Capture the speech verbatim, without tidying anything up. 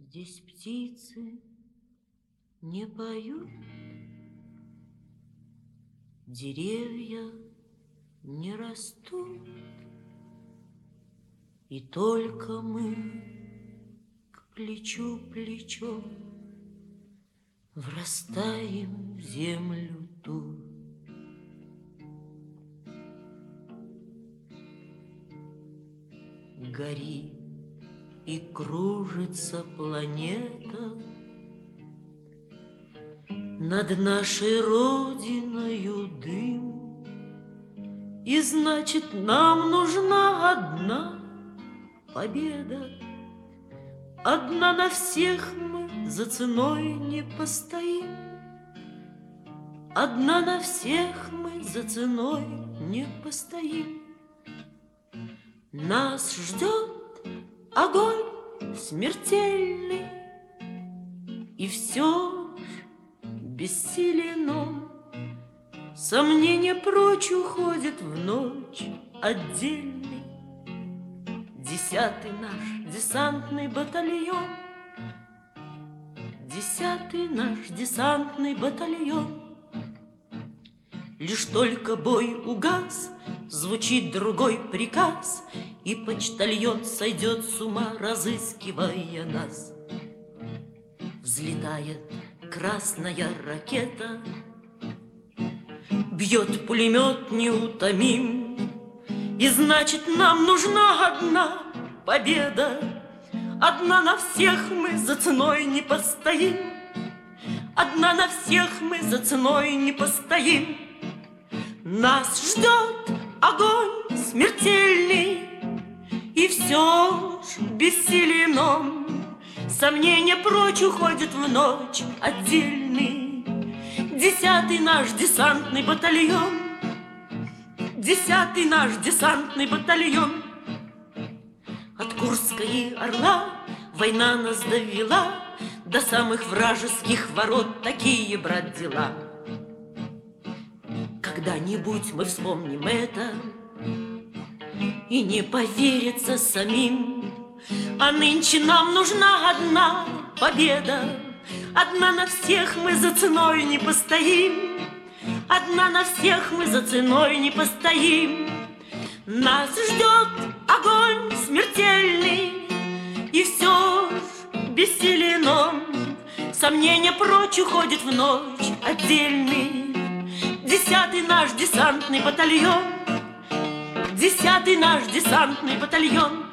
Здесь птицы не поют, деревья не растут, и только мы к плечу плечом врастаем в землю тут. Горит и кружится планета над нашей родиною дым, и значит, нам нужна одна победа. Одна на всех мы за ценой не постоим, одна на всех мы за ценой не постоим. Нас ждет огонь смертельный, и все ж бессилен он. Сомнения прочь уходят в ночь отдельный. Десятый наш десантный батальон, десятый наш десантный батальон. Лишь только бой угас, звучит другой приказ, и почтальон сойдет с ума, разыскивая нас. Взлетает красная ракета, бьет пулемет неутомим, и значит, нам нужна одна победа. Одна на всех мы за ценой не постоим, одна на всех мы за ценой не постоим. Нас ждет огонь смертельный, и все ж бессилен он. Сомнения прочь уходят в ночь отдельный. Десятый наш десантный батальон, десятый наш десантный батальон. От Курска и Орла война нас довела до самых вражеских ворот. Такие, брат, дела. Когда-нибудь мы вспомним это, и не поверится самим. А нынче нам нужна одна победа. Одна на всех мы за ценой не постоим, одна на всех мы за ценой не постоим. Нас ждет огонь смертельный, и все ж бессилен он. Сомнения прочь уходят в ночь отдельный. Десятый наш десантный батальон, десятый наш десантный батальон.